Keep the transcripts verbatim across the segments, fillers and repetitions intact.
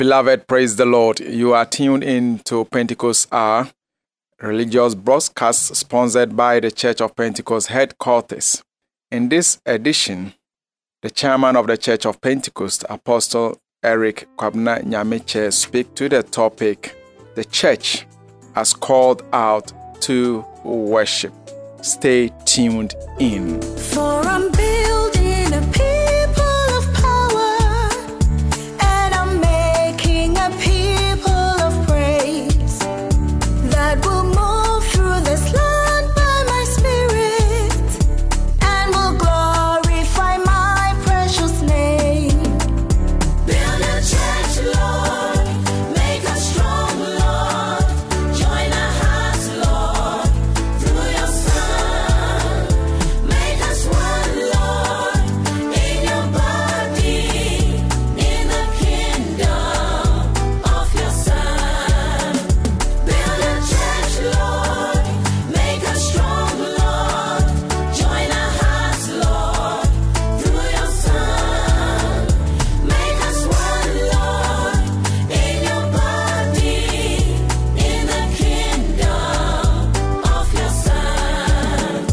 Beloved, praise the Lord. You are tuned in to Pentecost Hour, religious broadcast sponsored by the Church of Pentecost headquarters. In this edition, the chairman of the Church of Pentecost, Apostle Eric Kwabena Nyamiche, speaks to the topic, the church has called out to worship. Stay tuned in. For I'm building a people of power, and I'm making a people of praise that will move through this land by my spirit and will glorify my precious name. Build a church, Lord, make us strong, Lord, join our hearts, Lord, through your Son. Make us one, Lord, in your body, in the kingdom of your Son. Build a church, Lord, make us strong, Lord, join our hearts, Lord, through your Son. Make us one, Lord, in your body, in the kingdom of your Son.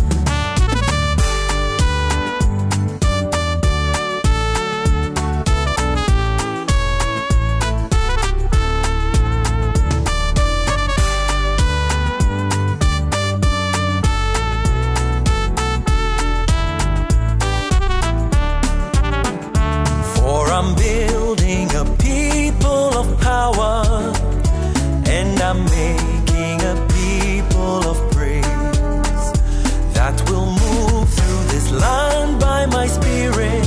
For I'm building a people of power, and I'm making a people of praise that will move through this land by my spirit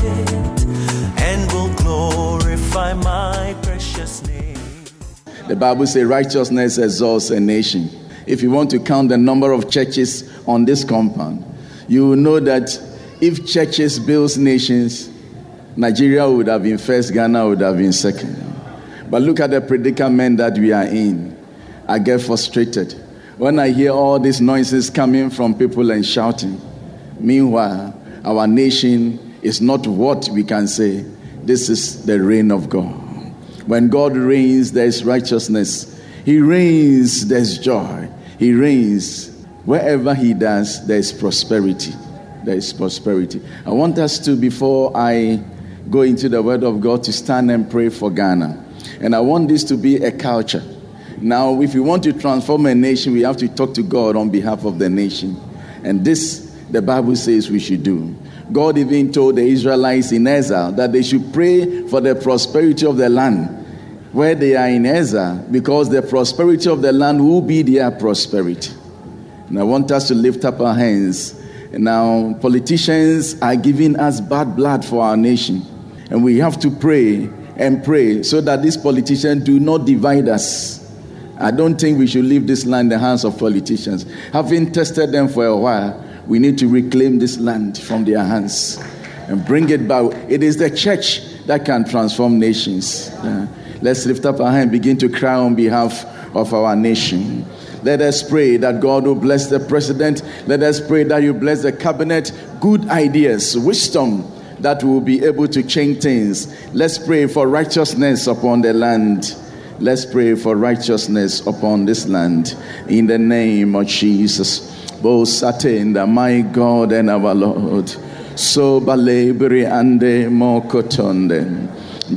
and will glorify my precious name. The Bible says righteousness exalts a nation. If you want to count the number of churches on this compound, you will know that if churches build nations, Nigeria would have been first, Ghana would have been second. But look at the predicament that we are in. I get frustrated when I hear all these noises coming from people and shouting. Meanwhile, our nation is not what we can say. This is the reign of God. When God reigns, there is righteousness. He reigns, there is joy. He reigns. Wherever he does, there is prosperity. There is prosperity. I want us to, before I go into the word of God, to stand and pray for Ghana. And I want this to be a culture. Now, if we want to transform a nation, we have to talk to God on behalf of the nation. And this, the Bible says we should do. God even told the Israelites in exile that they should pray for the prosperity of the land where they are in exile, because the prosperity of the land will be their prosperity. And I want us to lift up our hands. And now, politicians are giving us bad blood for our nation. And we have to pray and pray so that these politicians do not divide us. I don't think we should leave this land in the hands of politicians. Having tested them for a while, we need to reclaim this land from their hands and bring it back. It is the church that can transform nations. Yeah. Let's lift up our hand and begin to cry on behalf of our nation. Let us pray that God will bless the president. Let us pray that you bless the cabinet. Good ideas, wisdom that will be able to change things. Let's pray for righteousness upon the land. Let's pray for righteousness upon this land. In the name of Jesus. Bo Satenda, my God and our Lord. So balebri ande mokotonde.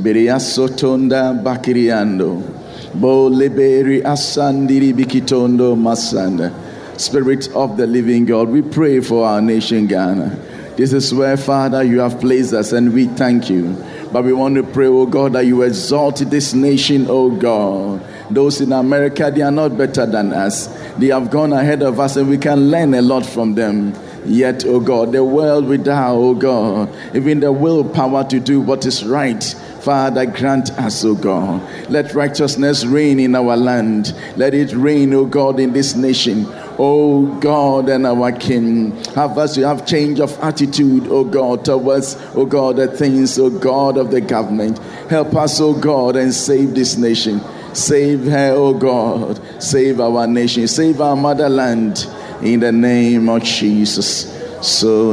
Biriasotonda bakiriando. Bo leberi asandiri bikitondo masanda. Spirit of the living God, we pray for our nation Ghana. This is where, Father, you have placed us, and we thank you. But we want to pray, oh God, that you exalt this nation, oh God. Those in America, they are not better than us. They have gone ahead of us, and we can learn a lot from them. Yet, oh God, the world without, oh God, even the willpower to do what is right, Father, grant us, oh God. Let righteousness reign in our land. Let it reign, oh God, in this nation. Oh God and our King, have us to have change of attitude, oh God, towards, oh God, the things, oh God, of the government. Help us, oh God, and save this nation. Save her, oh God. Save our nation. Save our motherland. In the name of Jesus. So,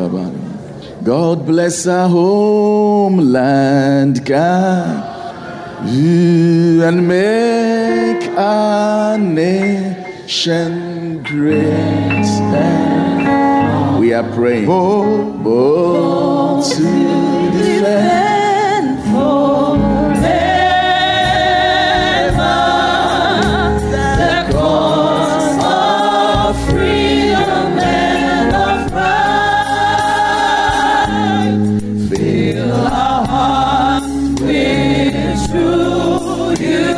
God bless our homeland, God. and make our nation great. We are praying. Bold, bold to defend forever the cause of freedom and of right. Fill our hearts with true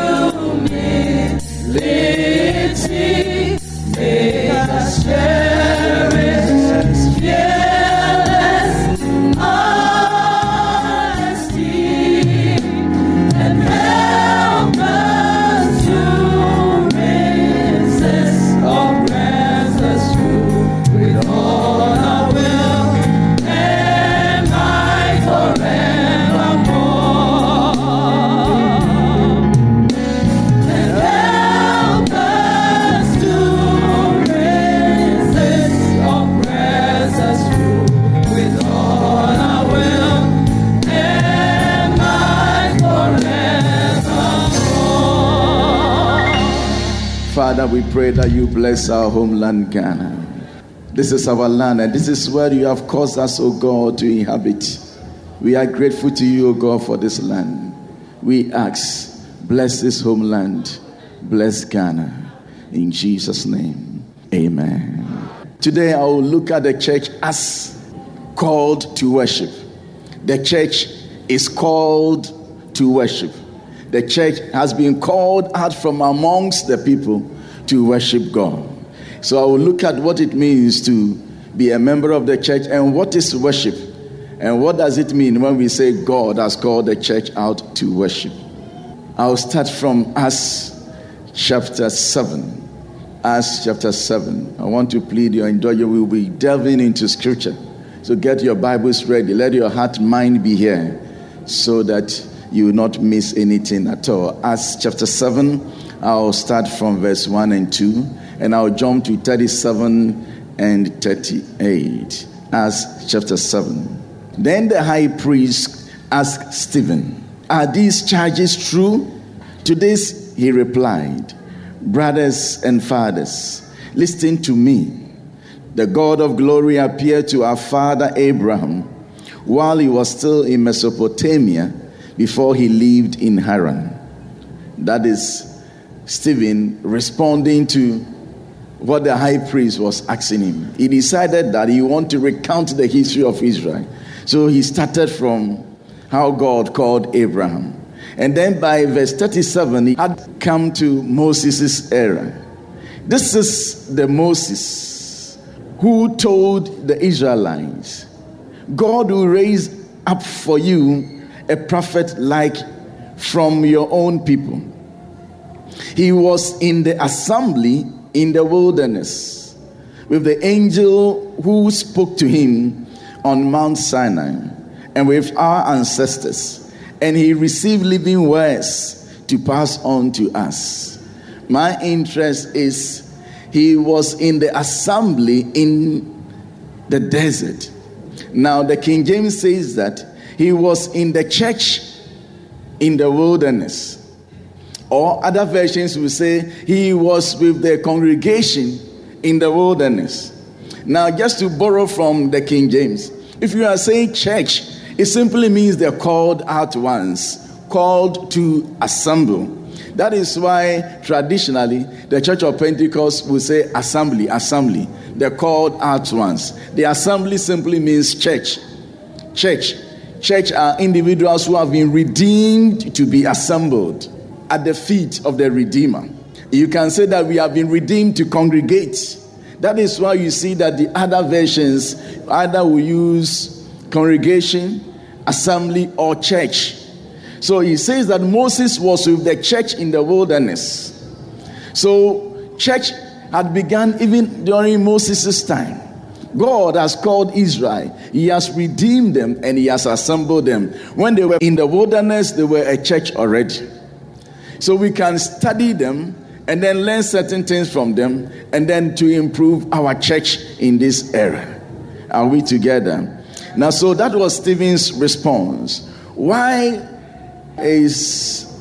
humility. Make us cherish fearless honesty and help us to resist oppressors through with all our will and might forevermore. And help us to resist oppressors through with all our will and might forevermore. Father, we pray that you bless our homeland, Ghana. This is our land, and this is where you have caused us, O God, to inhabit. We are grateful to you, O God, for this land. We ask, bless this homeland, bless Ghana. In Jesus' name, amen. Today I will look at the church as called to worship. The church is called to worship. The church has been called out from amongst the people to worship God. So I will look at what it means to be a member of the church and what is worship. And what does it mean when we say God has called the church out to worship? I'll start from Acts chapter seven. Acts chapter seven. I want to plead your indulgence. We will be delving into scripture. So get your Bibles ready. Let your heart mind be here so that you will not miss anything at all. Acts chapter seven. I'll start from verse one and two. And I'll jump to thirty-seven and thirty-eight. Acts chapter seven. Then the high priest asked Stephen, "Are these charges true?" To this he replied, "Brothers and fathers, listen to me. The God of glory appeared to our father Abraham while he was still in Mesopotamia before he lived in Haran." That is Stephen responding to what the high priest was asking him. He decided that he wanted to recount the history of Israel. So he started from how God called Abraham. And then by verse thirty-seven, he had come to Moses' era. This is the Moses who told the Israelites, God will raise up for you a prophet like from your own people. He was in the assembly in the wilderness with the angel who spoke to him on Mount Sinai and with our ancestors, and he received living words to pass on to us. My interest is he was in the assembly in the desert. Now the King James says that he was in the church in the wilderness. Or other versions will say he was with the congregation in the wilderness. Now, just to borrow from the King James, if you are saying church, it simply means they're called out ones, called to assemble. That is why traditionally the Church of Pentecost will say assembly, assembly. They're called out ones. The assembly simply means church. Church. Church are individuals who have been redeemed to be assembled at the feet of the Redeemer. You can say that we have been redeemed to congregate. That is why you see that the other versions either will use congregation, assembly, or church. So he says that Moses was with the church in the wilderness. So church had begun even during Moses' time. God has called Israel. He has redeemed them and he has assembled them. When they were in the wilderness, they were a church already. So we can study them and then learn certain things from them and then to improve our church in this era. Are we together? Now, so that was Stephen's response. Why is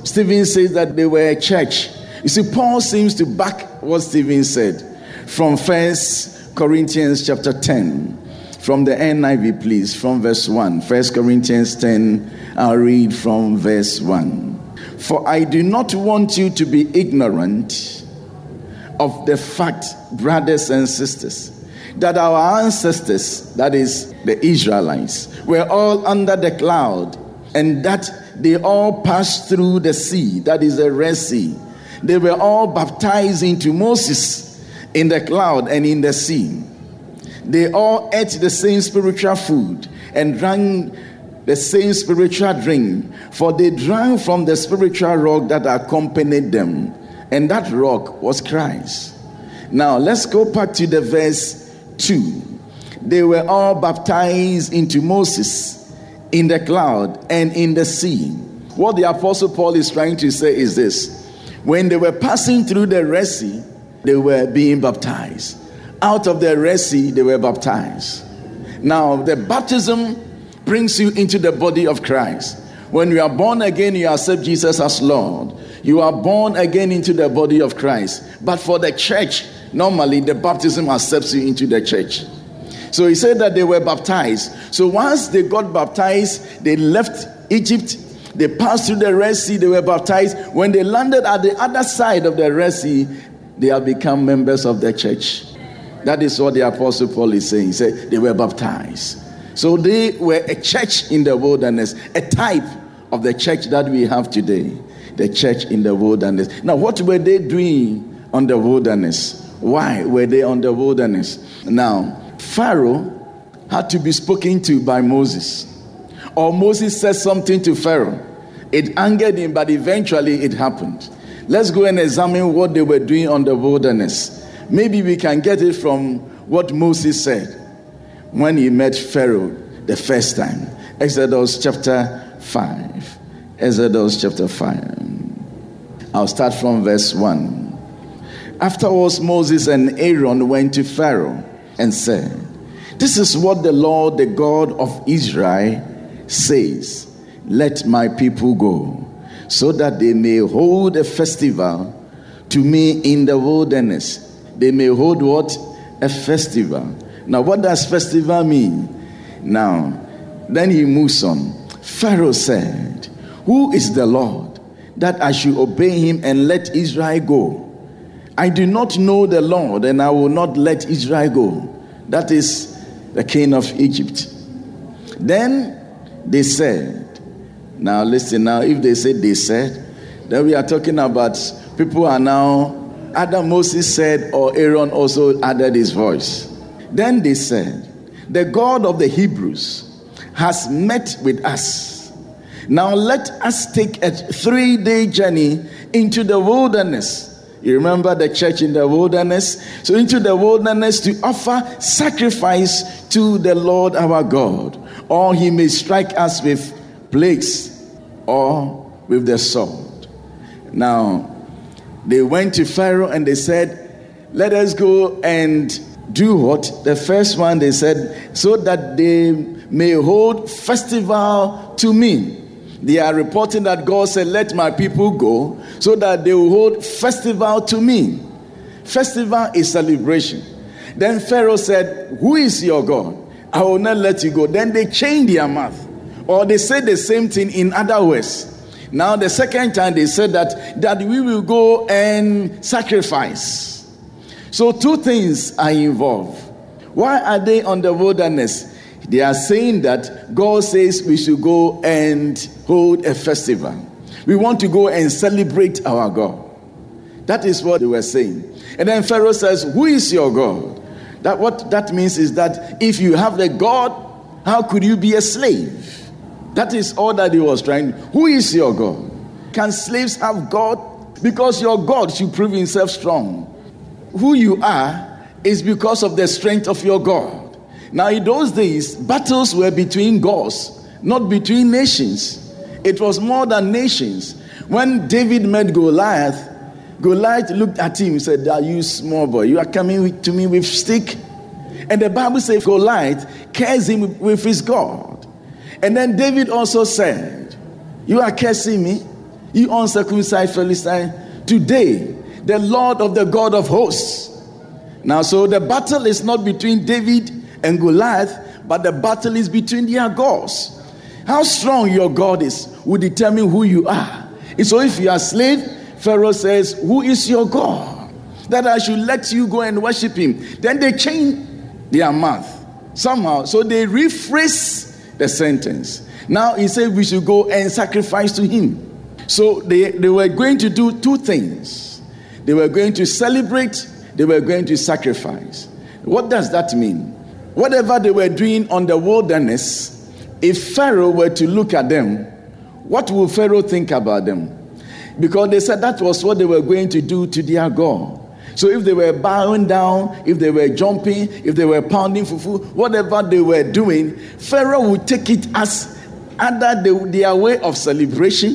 Stephen says that they were a church. You see, Paul seems to back what Stephen said from First Corinthians chapter ten. From the N I V, please, from verse one. First Corinthians ten, I'll read from verse one. For I do not want you to be ignorant of the fact, brothers and sisters, that our ancestors, that is the Israelites, were all under the cloud, and that they all passed through the sea, that is the Red Sea. They were all baptized into Moses in the cloud and in the sea. They all ate the same spiritual food and drank the same spiritual drink, for they drank from the spiritual rock that accompanied them, and that rock was Christ. Now let's go back to the verse two. They were all baptized into Moses in the cloud and in the sea. What the Apostle Paul is trying to say is this: when they were passing through the Red Sea, they were being baptized. Out of the Red Sea, they were baptized. Now, the baptism brings you into the body of Christ. When you are born again, you accept Jesus as Lord. You are born again into the body of Christ. But for the church, normally the baptism accepts you into the church. So he said that they were baptized. So once they got baptized, they left Egypt. They passed through the Red Sea, they were baptized. When they landed at the other side of the Red Sea, they have become members of the church. That is what the Apostle Paul is saying. He said they were baptized. So they were a church in the wilderness, a type of the church that we have today, the church in the wilderness. Now, what were they doing on the wilderness? Why were they on the wilderness? Now, Pharaoh had to be spoken to by Moses. Or Moses said something to Pharaoh. It angered him, but eventually it happened. Let's go and examine what they were doing on the wilderness. Maybe we can get it from what Moses said when he met Pharaoh the first time. Exodus chapter five. Exodus chapter five. I'll start from verse one. Afterwards, Moses and Aaron went to Pharaoh and said, "This is what the Lord, the God of Israel, says, let my people go, so that they may hold a festival to me in the wilderness." They may hold what? A festival. Now, what does festival mean? Now, then he moves on. Pharaoh said, "Who is the Lord, that I should obey him and let Israel go? I do not know the Lord, and I will not let Israel go." That is the king of Egypt. Then they said, now listen, now if they say they said, then we are talking about people are now, either Moses said or Aaron also added his voice. Then they said, "The God of the Hebrews has met with us. Now let us take a three-day journey into the wilderness." You remember the church in the wilderness? So into the wilderness to offer sacrifice to the Lord our God, or he may strike us with plagues or with the sword. Now, they went to Pharaoh and they said, "Let us go and do what?" The first one they said, "So that they may hold festival to me." They are reporting that God said, "Let my people go, so that they will hold festival to me." Festival is celebration. Then Pharaoh said, "Who is your God? I will not let you go." Then they changed their mouth, or they said the same thing in other words. Now the second time they said that, that we will go and sacrifice. So two things are involved. Why are they on the wilderness? They are saying that God says we should go and hold a festival. We want to go and celebrate our God. That is what they were saying. And then Pharaoh says, "Who is your God?" That what that means is that if you have a God, how could you be a slave? That is all that he was trying. Who is your God? Can slaves have God? Because your God should prove himself strong. Who you are is because of the strength of your God. Now in those days, battles were between gods, not between nations. It was more than nations. When David met Goliath, Goliath looked at him and said, "Are you small boy? You are coming to me with stick?" And the Bible says Goliath cursed him with his God. And then David also said, "You are cursing me? you uncircumcised Philistine, today the Lord of the God of hosts. Now, so the battle is not between David and Goliath, but the battle is between their gods. How strong your God is will determine who you are. And so if you are a slave, Pharaoh says, who is your God, that I should let you go and worship him? Then they change their mouth somehow. So they rephrase the sentence. Now he said we should go and sacrifice to him. So they, they were going to do two things. They were going to celebrate, they were going to sacrifice. What does that mean? Whatever they were doing on the wilderness, if Pharaoh were to look at them, what will Pharaoh think about them? Because they said that was what they were going to do to their God. So if they were bowing down, if they were jumping, if they were pounding fufu, whatever they were doing, Pharaoh would take it as either the, their way of celebration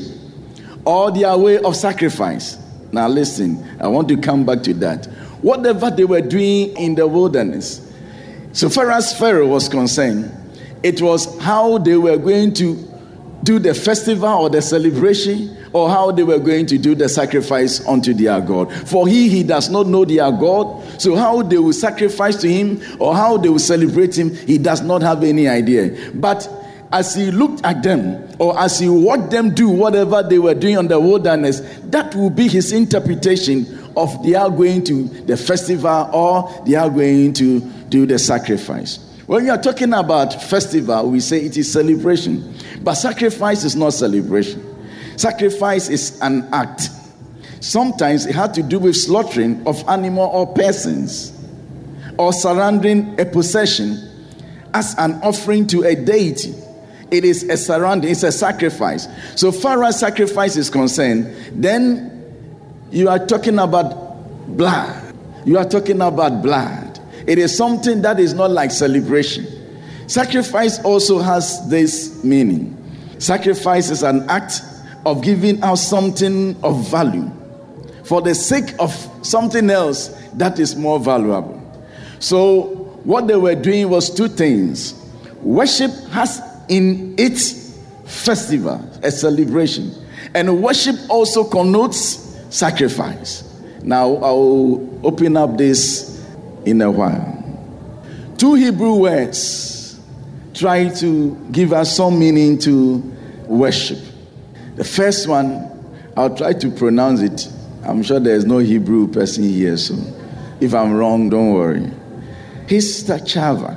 or their way of sacrifice. Now listen, I want to come back to that. Whatever they were doing in the wilderness, so far as Pharaoh was concerned, it was how they were going to do the festival or the celebration, or how they were going to do the sacrifice unto their God. For he, he does not know their God, so how they will sacrifice to him or how they will celebrate him, he does not have any idea. But as he looked at them, or as he watched them do whatever they were doing on the wilderness, that will be his interpretation of they are going to the festival or they are going to do the sacrifice. When you are talking about festival, we say it is celebration. But sacrifice is not celebration. Sacrifice is an act. Sometimes it had to do with slaughtering of animal or persons, or surrendering a possession as an offering to a deity. It is a surrender, it's a sacrifice. So far as sacrifice is concerned, then you are talking about blood. You are talking about blood. It is something that is not like celebration. Sacrifice also has this meaning. Sacrifice is an act of giving out something of value for the sake of something else that is more valuable. So what they were doing was two things. Worship has in its festival a celebration, and worship also connotes sacrifice. Now I'll open up this in a while. Two Hebrew words try to give us some meaning to worship. The first one, I'll try to pronounce it. I'm sure there's no Hebrew person here, so if I'm wrong, don't worry. Histachava.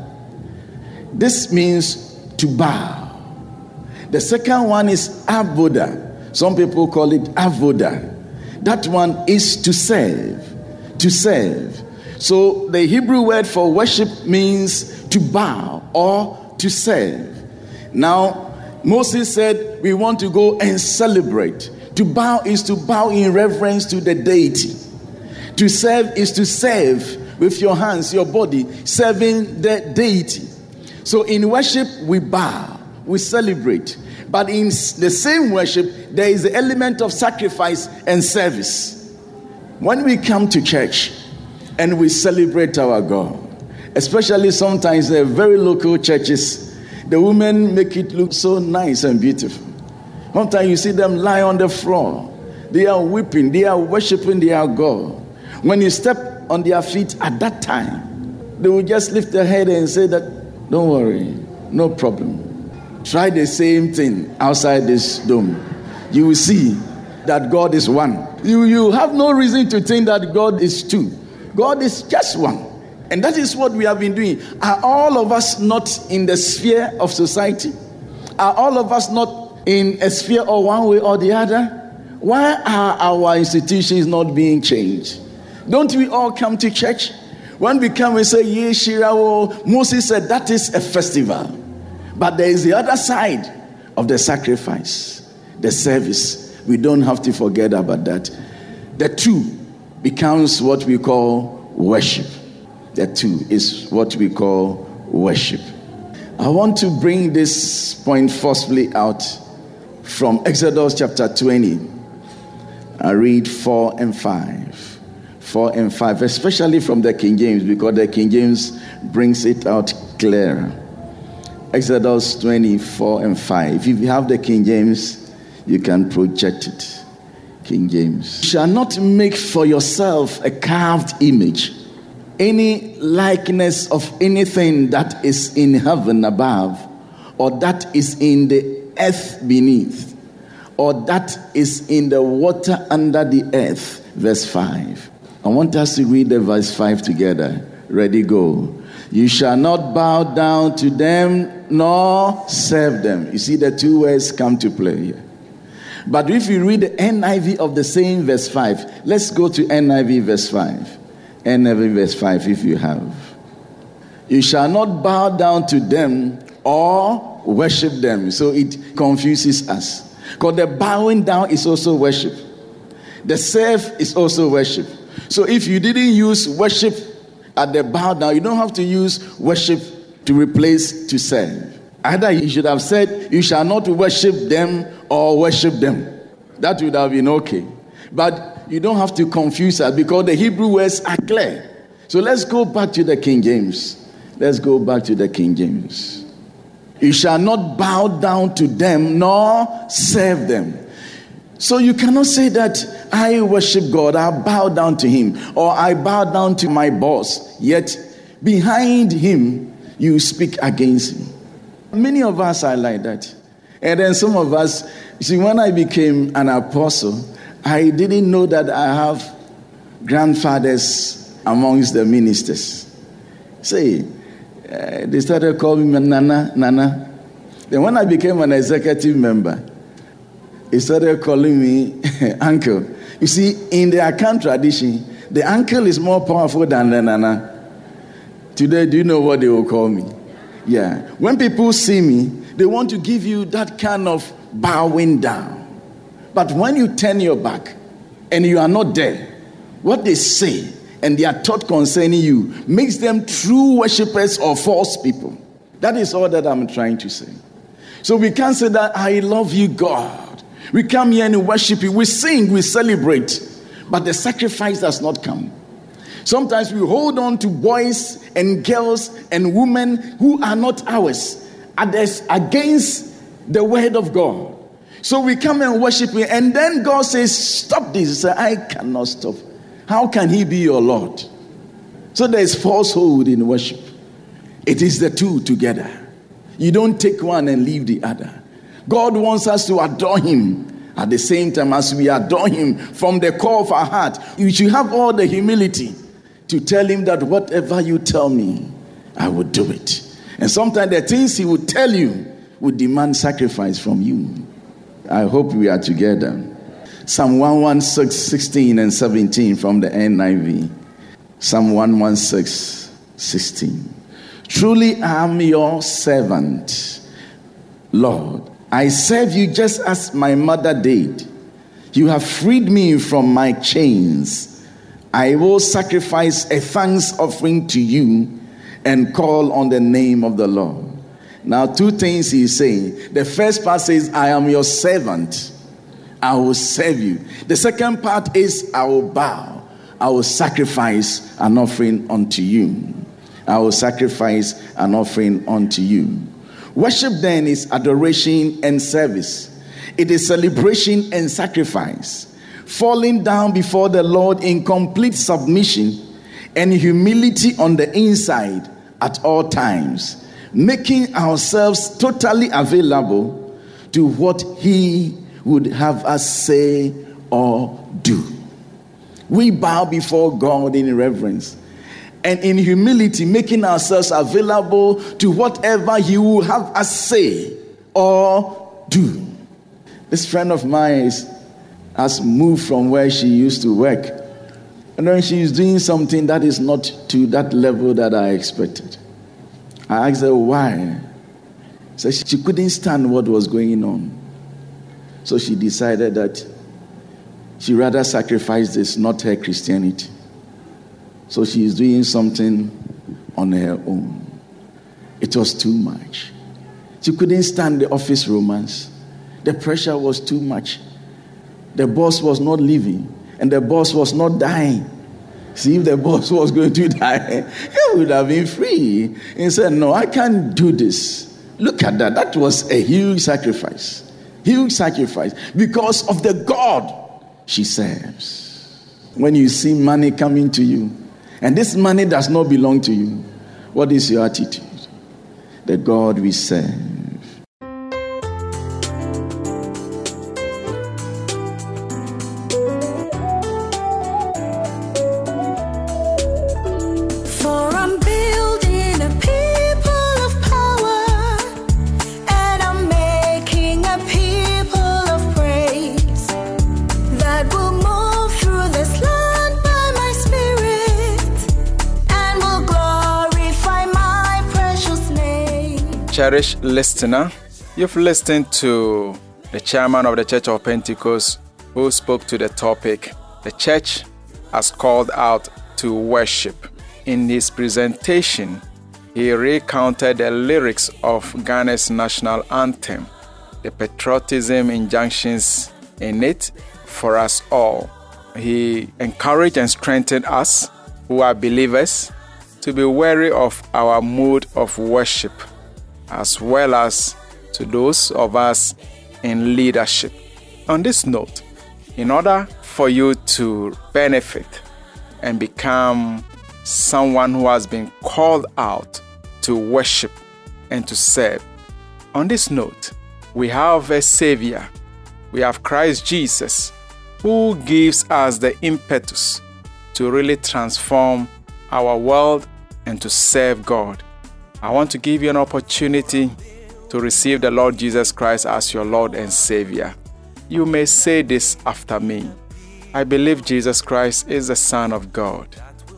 This means to bow. The second one is avoda. Some people call it avoda. That one is to serve. To serve. So the Hebrew word for worship means to bow or to serve. Now, Moses said, we want to go and celebrate. To bow is to bow in reverence to the deity. To serve is to serve with your hands, your body, serving the deity. So in worship, we bow, we celebrate. But in the same worship, there is the element of sacrifice and service. When we come to church and we celebrate our God, especially sometimes the very local churches, the women make it look so nice and beautiful. Sometimes you see them lie on the floor. They are weeping. They are worshiping their God. When you step on their feet at that time, they will just lift their head and say that, don't worry, no problem. Try the same thing outside this dome. You will see that God is one. You, you have no reason to think that God is two. God is just one. And that is what we have been doing. Are all of us not in the sphere of society? Are all of us not in a sphere or one way or the other? Why are our institutions not being changed? Don't we all come to church? When we come and say, Ye Shirawo, Moses said that is a festival. But there is the other side of the sacrifice, the service. We don't have to forget about that. The two becomes what we call worship. The two is what we call worship. I want to bring this point forcefully out from Exodus chapter twenty. I read four and five. Four and five, especially from the King James, because the King James brings it out clearer. Exodus twenty-four and five. If you have the King James, you can project it. King James. You shall not make for yourself a carved image, any likeness of anything that is in heaven above, or that is in the earth beneath, or that is in the water under the earth. Verse five. I want us to read the verse five together. Ready, go. You shall not bow down to them nor serve them. You see, the two words come to play here. But if you read the N I V of the same verse five, let's go to N I V verse five. N I V verse five, if you have. You shall not bow down to them or worship them. So it confuses us. Because the bowing down is also worship. The serve is also worship. So if you didn't use worship at the bow down, you don't have to use worship to replace to serve. Either you should have said, you shall not worship them or worship them. That would have been okay. But you don't have to confuse us because the Hebrew words are clear. So let's go back to the King James. Let's go back to the King James. You shall not bow down to them nor serve them. So you cannot say that I worship God, I bow down to him, or I bow down to my boss, yet behind him you speak against him. Many of us are like that. And then some of us, you see, when I became an apostle, I didn't know that I have grandfathers amongst the ministers. Say, uh, they started calling me Nana, Nana. Then when I became an executive member, they started calling me Uncle. You see, in the Akan tradition, the uncle is more powerful than the Nana. Today, do you know what they will call me? Yeah. When people see me, they want to give you that kind of bowing down. But when you turn your back and you are not there, what they say and their thought concerning you makes them true worshippers or false people. That is all that I'm trying to say. So we can't say that I love you, God. We come here and worship you. We sing, we celebrate. But the sacrifice does not come. Sometimes we hold on to boys and girls and women who are not ours, others against the word of God. So we come and worship him, and then God says, stop this. He said, I cannot stop. How can he be your Lord? So there is falsehood in worship. It is the two together. You don't take one and leave the other. God wants us to adore him at the same time as we adore him from the core of our heart. You should have all the humility to tell him that whatever you tell me, I will do it. And sometimes the things he would tell you would demand sacrifice from you. I hope we are together. Psalm one sixteen, sixteen and seventeen from the N I V. Psalm one sixteen, sixteen. Truly I am your servant, Lord. I serve you just as my mother did. You have freed me from my chains. I will sacrifice a thanks offering to you and call on the name of the Lord. Now, two things he's saying. The first part says, I am your servant. I will serve you. The second part is, I will bow. I will sacrifice an offering unto you. I will sacrifice an offering unto you. Worship then is adoration and service. It is celebration and sacrifice. Falling down before the Lord in complete submission and humility on the inside at all times. Making ourselves totally available to what he would have us say or do. We bow before God in reverence and in humility, making ourselves available to whatever he will have us say or do. This friend of mine has moved from where she used to work, and then she is doing something that is not to that level that I expected. I asked her why. So she couldn't stand what was going on. So she decided that she rather sacrifice this, not her Christianity. So she is doing something on her own. It was too much. She couldn't stand the office romance. The pressure was too much. The boss was not leaving, and the boss was not dying. See, if the boss was going to die, he would have been free. He said, no, I can't do this. Look at that. That was a huge sacrifice. Huge sacrifice. Because of the God she serves. When you see money coming to you, and this money does not belong to you, what is your attitude? The God we serve. For I'm building a people of power, and I'm making a people of praise that will move through this land by my spirit and will glorify my precious name. Cherished listener, you've listened to the chairman of the Church of Pentecost who spoke to the topic, the church has called out to worship. In his presentation, he recounted the lyrics of Ghana's national anthem, the patriotism injunctions in it for us all. He encouraged and strengthened us who are believers to be wary of our mood of worship, as well as to those of us in leadership. On this note, in order for you to benefit and become someone who has been called out to worship and to serve, on this note, we have a Savior. We have Christ Jesus, who gives us the impetus to really transform our world and to serve God. I want to give you an opportunity to receive the Lord Jesus Christ as your Lord and Savior. You may say this after me. I believe Jesus Christ is the Son of God.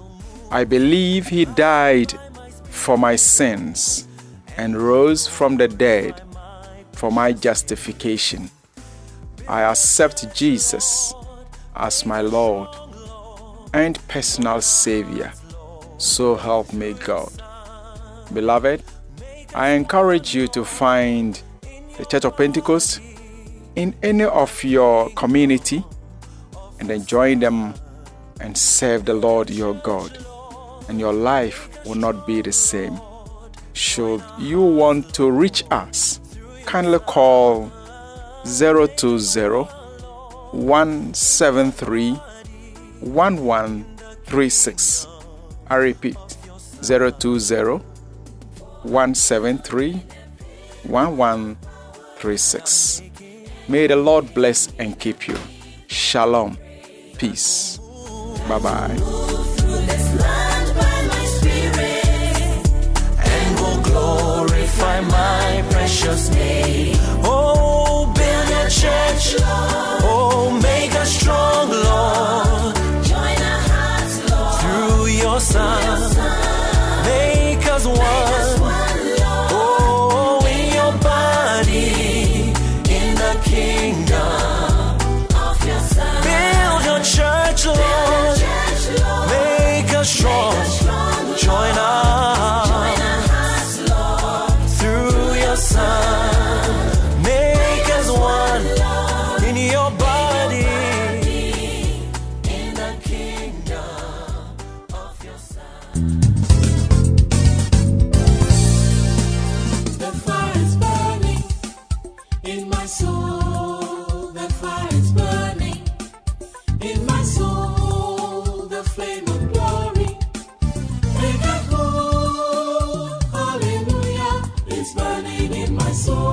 I believe He died for my sins and rose from the dead for my justification. I accept Jesus as my Lord and personal Savior. So help me God. Beloved, I encourage you to find the Church of Pentecost in any of your community and then join them and serve the Lord your God, and your life will not be the same. Should you want to reach us, kindly call zero two zero, one seven three, one one three six. I repeat, zero two zero, one seven three, one one three six. May the Lord bless and keep you. Shalom. Peace. Bye-bye. And will glorify my precious name. Oh, build your church. Oh, make us strong, Lord. Join our hearts, Lord, Through your Son, make us one. Oh, in your body, in the kingdom of your Son. build your church, Lord. Make us strong. Join us through your Son. Make us one in your body, in the kingdom of your Son. The fire is burning in my soul. The fire is burning in my soul. The flame of glory. Make a whole. Hallelujah. It's burning in my soul.